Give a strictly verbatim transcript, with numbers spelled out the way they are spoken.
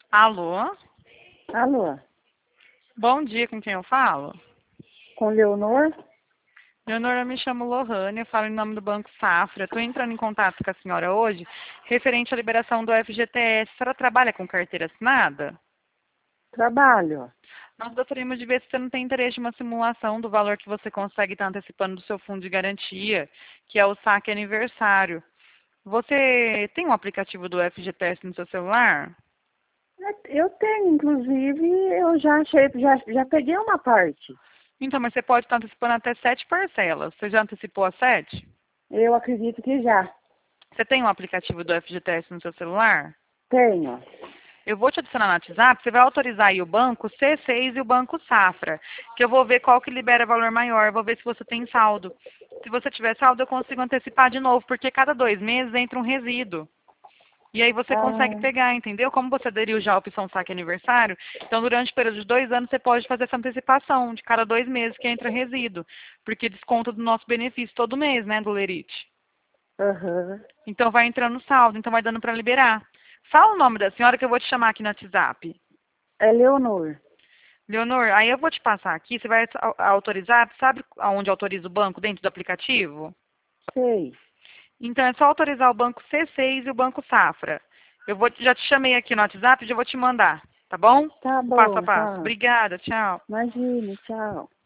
Alô? Alô, Bom dia, com quem eu falo? com Leonor? Leonora, eu me chamo Lohane, eu falo em nome do Banco Safra. Estou entrando em contato com a senhora hoje, referente à liberação do F G T S. A senhora trabalha com carteira assinada? Trabalho. Nós gostaríamos de ver se você não tem interesse em uma simulação do valor que você consegue estar antecipando do seu fundo de garantia, que é o saque aniversário. Você tem um aplicativo do F G T S no seu celular? Eu tenho, inclusive, eu já achei, já, já peguei uma parte. Então, mas você pode estar antecipando até sete parcelas. Você já antecipou as sete? Eu acredito que já Você tem um aplicativo do F G T S no seu celular? tenho. Eu vou te adicionar no WhatsApp, você vai autorizar aí o banco C seis e o banco Safra, que eu vou ver qual que libera valor maior, vou ver se você tem saldo. Se você tiver saldo, eu consigo antecipar de novo, porque cada dois meses entra um resíduo. E aí você consegue Ah, pegar, entendeu? Como você aderiu já à opção saque aniversário, então durante o período de dois anos você pode fazer essa antecipação de cada dois meses que entra resíduo, porque desconta do nosso benefício todo mês, né, do Lerite. aham. Então vai entrando saldo, então vai dando para liberar. Fala o nome da senhora que eu vou te chamar aqui no WhatsApp. É Leonor. Leonor, aí eu vou te passar aqui, você vai au- autorizar, sabe aonde autoriza o banco dentro do aplicativo? Sei. Então é só autorizar o banco C seis e o banco Safra. Eu vou, já te chamei aqui no WhatsApp, já vou te mandar, tá bom? Tá O passo a bom, passo. tá. Obrigada, tchau. Imagine, tchau.